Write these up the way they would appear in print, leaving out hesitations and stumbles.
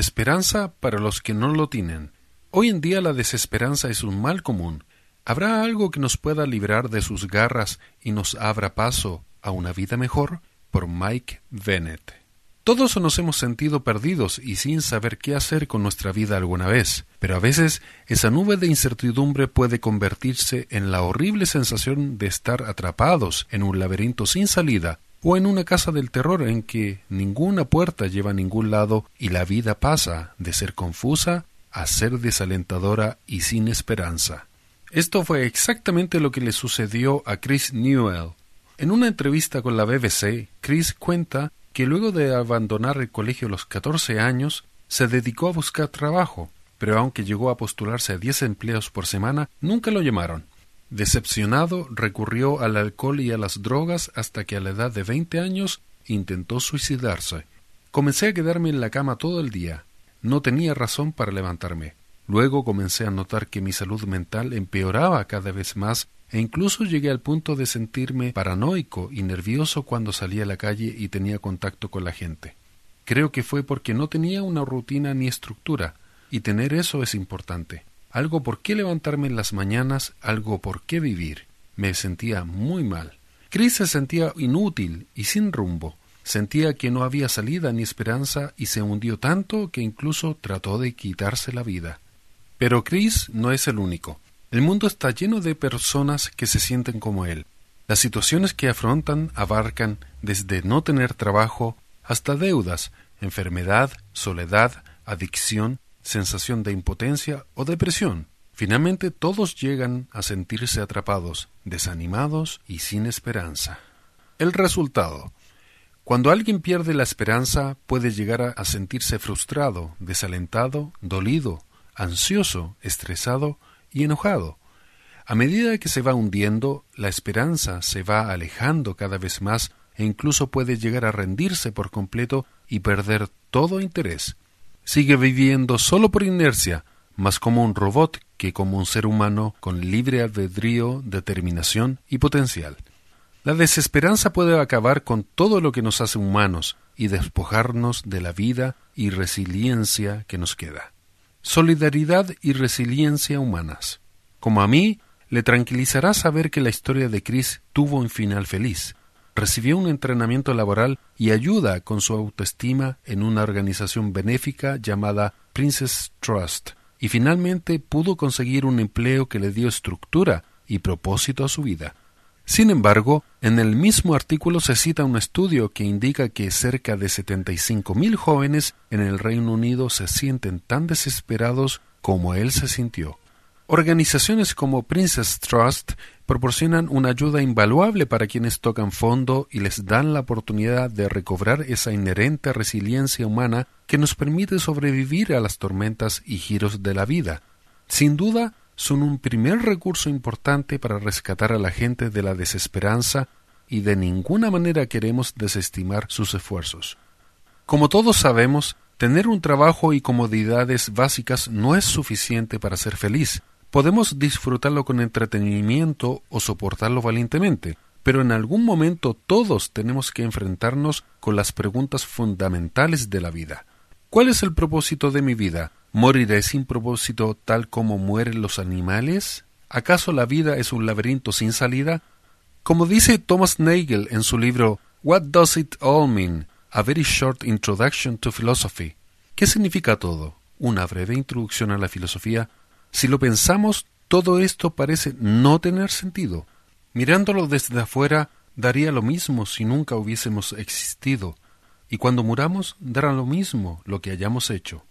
Esperanza para los que no lo tienen. Hoy en día la desesperanza es un mal común. ¿Habrá algo que nos pueda librar de sus garras y nos abra paso a una vida mejor? Por Mike Bennett. Todos nos hemos sentido perdidos y sin saber qué hacer con nuestra vida alguna vez, pero a veces esa nube de incertidumbre puede convertirse en la horrible sensación de estar atrapados en un laberinto sin salida o en una casa del terror en que ninguna puerta lleva a ningún lado y la vida pasa de ser confusa a ser desalentadora y sin esperanza. Esto fue exactamente lo que le sucedió a Chris Newell. En una entrevista con la BBC, Chris cuenta que luego de abandonar el colegio a los 14 años, se dedicó a buscar trabajo, pero aunque llegó a postularse a 10 empleos por semana, nunca lo llamaron. Decepcionado, recurrió al alcohol y a las drogas hasta que a la edad de 20 años intentó suicidarse. Comencé a quedarme en la cama todo el día. No tenía razón para levantarme. Luego comencé a notar que mi salud mental empeoraba cada vez más e incluso llegué al punto de sentirme paranoico y nervioso cuando salía a la calle y tenía contacto con la gente. Creo que fue porque no tenía una rutina ni estructura, y tener eso es importante. Algo por qué levantarme en las mañanas, algo por qué vivir. Me sentía muy mal. Chris se sentía inútil y sin rumbo. Sentía que no había salida ni esperanza y se hundió tanto que incluso trató de quitarse la vida. Pero Chris no es el único. El mundo está lleno de personas que se sienten como él. Las situaciones que afrontan abarcan desde no tener trabajo hasta deudas, enfermedad, soledad, adicción, sensación de impotencia o depresión. Finalmente todos llegan a sentirse atrapados, desanimados y sin esperanza. El resultado. Cuando alguien pierde la esperanza, puede llegar a sentirse frustrado, desalentado, dolido, ansioso, estresado y enojado. A medida que se va hundiendo, la esperanza se va alejando cada vez más e incluso puede llegar a rendirse por completo y perder todo interés. Sigue viviendo solo por inercia, más como un robot que como un ser humano con libre albedrío, determinación y potencial. La desesperanza puede acabar con todo lo que nos hace humanos y despojarnos de la vida y resiliencia que nos queda. Solidaridad y resiliencia humanas. Como a mí, le tranquilizará saber que la historia de Chris tuvo un final feliz. Recibió un entrenamiento laboral y ayuda con su autoestima en una organización benéfica llamada Prince's Trust, y finalmente pudo conseguir un empleo que le dio estructura y propósito a su vida. Sin embargo, en el mismo artículo se cita un estudio que indica que cerca de 75,000 jóvenes en el Reino Unido se sienten tan desesperados como él se sintió. Organizaciones como Prince's Trust proporcionan una ayuda invaluable para quienes tocan fondo y les dan la oportunidad de recobrar esa inherente resiliencia humana que nos permite sobrevivir a las tormentas y giros de la vida. Sin duda, son un primer recurso importante para rescatar a la gente de la desesperanza y de ninguna manera queremos desestimar sus esfuerzos. Como todos sabemos, tener un trabajo y comodidades básicas no es suficiente para ser feliz. Podemos disfrutarlo con entretenimiento o soportarlo valientemente, pero en algún momento todos tenemos que enfrentarnos con las preguntas fundamentales de la vida. ¿Cuál es el propósito de mi vida? ¿Moriré sin propósito tal como mueren los animales? ¿Acaso la vida es un laberinto sin salida? Como dice Thomas Nagel en su libro What Does It All Mean? A Very Short Introduction to Philosophy. ¿Qué significa todo? Una breve introducción a la filosofía. Si lo pensamos, todo esto parece no tener sentido. Mirándolo desde afuera, daría lo mismo si nunca hubiésemos existido. Y cuando muramos, dará lo mismo lo que hayamos hecho.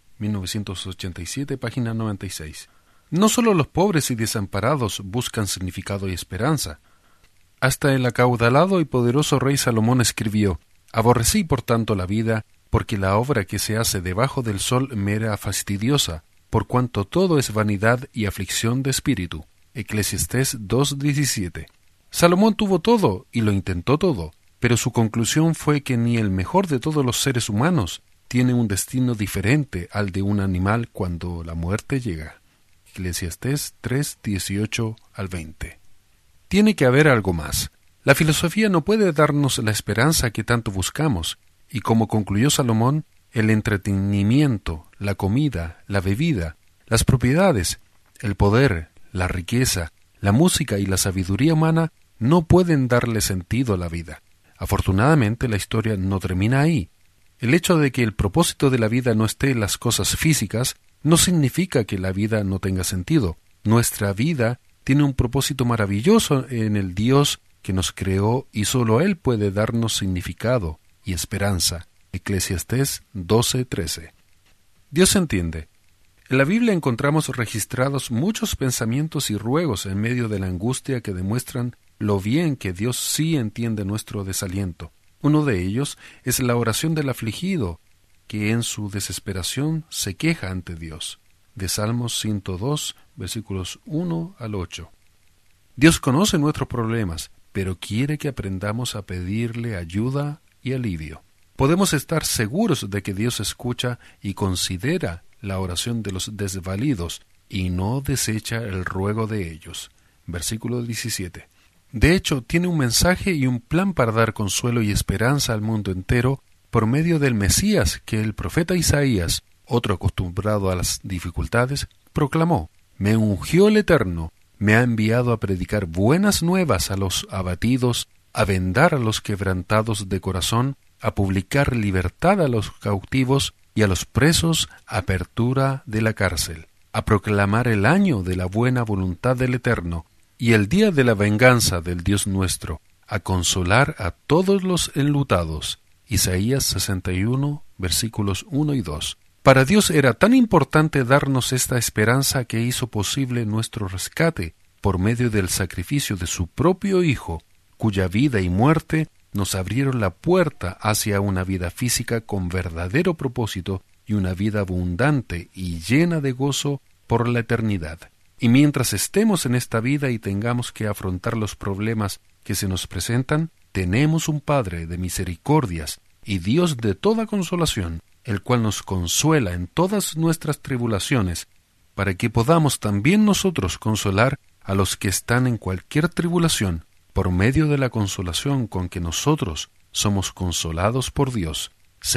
1987, página 96. No solo los pobres y desamparados buscan significado y esperanza. Hasta el acaudalado y poderoso rey Salomón escribió: «Aborrecí por tanto la vida, porque la obra que se hace debajo del sol me era fastidiosa, por cuanto todo es vanidad y aflicción de espíritu». Eclesiastés 2:17. Salomón tuvo todo y lo intentó todo, pero su conclusión fue que ni el mejor de todos los seres humanos tiene un destino diferente al de un animal cuando la muerte llega. Eclesiastés 3:18 al 20. Tiene que haber algo más. La filosofía no puede darnos la esperanza que tanto buscamos, y como concluyó Salomón, el entretenimiento, la comida, la bebida, las propiedades, el poder, la riqueza, la música y la sabiduría humana no pueden darle sentido a la vida. Afortunadamente, la historia no termina ahí. El hecho de que el propósito de la vida no esté en las cosas físicas no significa que la vida no tenga sentido. Nuestra vida tiene un propósito maravilloso en el Dios que nos creó y solo Él puede darnos significado y esperanza. Eclesiastés 12:13. Dios entiende. En la Biblia encontramos registrados muchos pensamientos y ruegos en medio de la angustia que demuestran lo bien que Dios sí entiende nuestro desaliento. Uno de ellos es la oración del afligido, que en su desesperación se queja ante Dios. De Salmos 102, versículos 1 al 8. Dios conoce nuestros problemas, pero quiere que aprendamos a pedirle ayuda y alivio. Podemos estar seguros de que Dios escucha y considera la oración de los desvalidos y no desecha el ruego de ellos. Versículo 17. De hecho, tiene un mensaje y un plan para dar consuelo y esperanza al mundo entero por medio del Mesías que el profeta Isaías, otro acostumbrado a las dificultades, proclamó: «Me ungió el Eterno, me ha enviado a predicar buenas nuevas a los abatidos, a vendar a los quebrantados de corazón, a publicar libertad a los cautivos y a los presos apertura de la cárcel, a proclamar el año de la buena voluntad del Eterno y el día de la venganza del Dios nuestro, a consolar a todos los enlutados». Isaías 61, versículos 1 y 2. Para Dios era tan importante darnos esta esperanza que hizo posible nuestro rescate por medio del sacrificio de su propio Hijo, cuya vida y muerte nos abrieron la puerta hacia una vida física con verdadero propósito y una vida abundante y llena de gozo por la eternidad. Y mientras estemos en esta vida y tengamos que afrontar los problemas que se nos presentan, tenemos un Padre de misericordias y Dios de toda consolación, el cual nos consuela en todas nuestras tribulaciones, para que podamos también nosotros consolar a los que están en cualquier tribulación, por medio de la consolación con que nosotros somos consolados por Dios.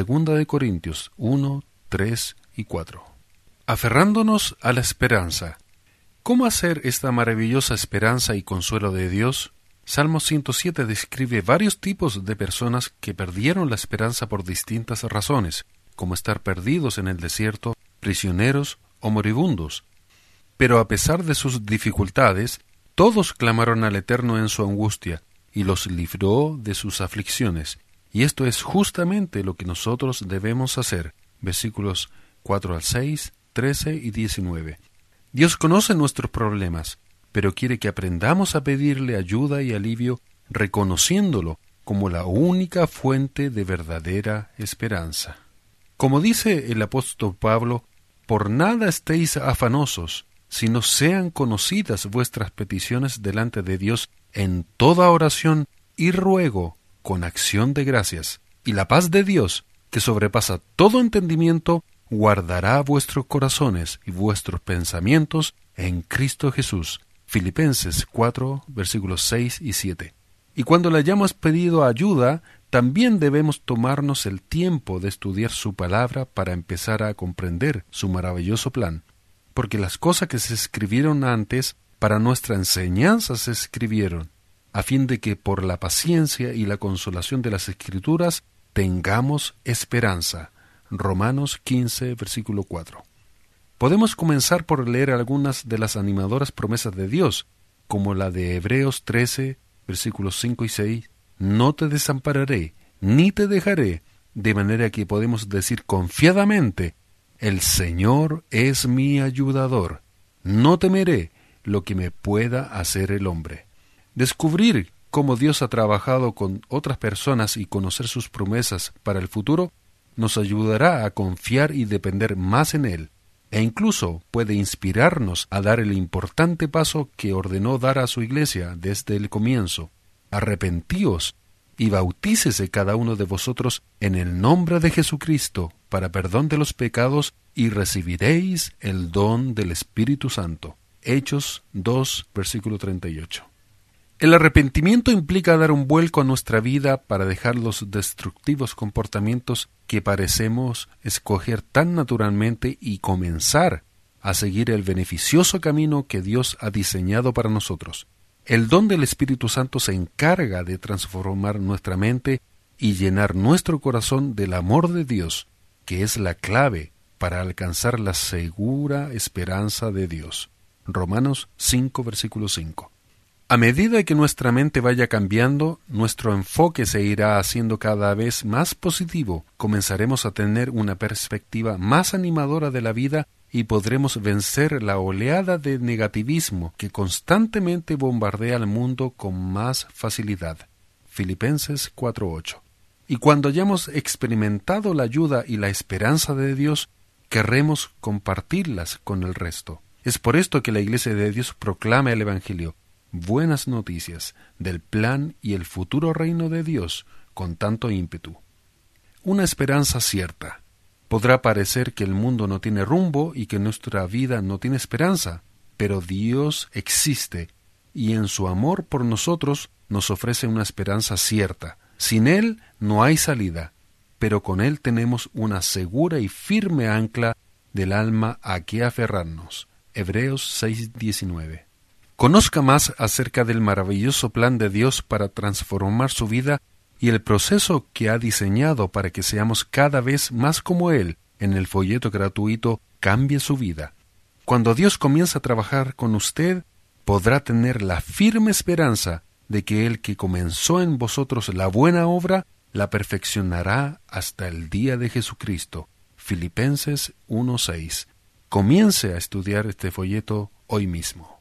2 Corintios 1, 3 y 4. Aferrándonos a la esperanza. ¿Cómo hacer esta maravillosa esperanza y consuelo de Dios? Salmo 107 describe varios tipos de personas que perdieron la esperanza por distintas razones, como estar perdidos en el desierto, prisioneros o moribundos. Pero a pesar de sus dificultades, todos clamaron al Eterno en su angustia, y los libró de sus aflicciones. Y esto es justamente lo que nosotros debemos hacer. Versículos 4 al 6, 13 y 19. Dios conoce nuestros problemas, pero quiere que aprendamos a pedirle ayuda y alivio, reconociéndolo como la única fuente de verdadera esperanza. Como dice el apóstol Pablo, por nada estéis afanosos, sino sean conocidas vuestras peticiones delante de Dios en toda oración y ruego con acción de gracias. Y la paz de Dios, que sobrepasa todo entendimiento, guardará vuestros corazones y vuestros pensamientos en Cristo Jesús. Filipenses 4, versículos 6 y 7. Y cuando le hayamos pedido ayuda, también debemos tomarnos el tiempo de estudiar su palabra para empezar a comprender su maravilloso plan. Porque las cosas que se escribieron antes para nuestra enseñanza se escribieron, a fin de que por la paciencia y la consolación de las Escrituras tengamos esperanza. Romanos 15, versículo 4. Podemos comenzar por leer algunas de las animadoras promesas de Dios, como la de Hebreos 13, versículos 5 y 6, «No te desampararé, ni te dejaré», de manera que podemos decir confiadamente, «El Señor es mi ayudador, no temeré lo que me pueda hacer el hombre». Descubrir cómo Dios ha trabajado con otras personas y conocer sus promesas para el futuro nos ayudará a confiar y depender más en Él, e incluso puede inspirarnos a dar el importante paso que ordenó dar a su iglesia desde el comienzo. Arrepentíos y bautícese cada uno de vosotros en el nombre de Jesucristo para perdón de los pecados y recibiréis el don del Espíritu Santo. Hechos 2, versículo 38. El arrepentimiento implica dar un vuelco a nuestra vida para dejar los destructivos comportamientos que parecemos escoger tan naturalmente y comenzar a seguir el beneficioso camino que Dios ha diseñado para nosotros. El don del Espíritu Santo se encarga de transformar nuestra mente y llenar nuestro corazón del amor de Dios, que es la clave para alcanzar la segura esperanza de Dios. Romanos 5, versículo 5. A medida que nuestra mente vaya cambiando, nuestro enfoque se irá haciendo cada vez más positivo, comenzaremos a tener una perspectiva más animadora de la vida y podremos vencer la oleada de negativismo que constantemente bombardea al mundo con más facilidad. Filipenses 4:8. Y cuando hayamos experimentado la ayuda y la esperanza de Dios, querremos compartirlas con el resto. Es por esto que la Iglesia de Dios proclama el Evangelio, buenas noticias del plan y el futuro reino de Dios con tanto ímpetu. Una esperanza cierta. Podrá parecer que el mundo no tiene rumbo y que nuestra vida no tiene esperanza, pero Dios existe y en su amor por nosotros nos ofrece una esperanza cierta. Sin Él no hay salida, pero con Él tenemos una segura y firme ancla del alma a que aferrarnos. Hebreos 6:19. Conozca más acerca del maravilloso plan de Dios para transformar su vida y el proceso que ha diseñado para que seamos cada vez más como Él en el folleto gratuito Cambie su vida. Cuando Dios comienza a trabajar con usted, podrá tener la firme esperanza de que el que comenzó en vosotros la buena obra, la perfeccionará hasta el día de Jesucristo. Filipenses 1:6. Comience a estudiar este folleto hoy mismo.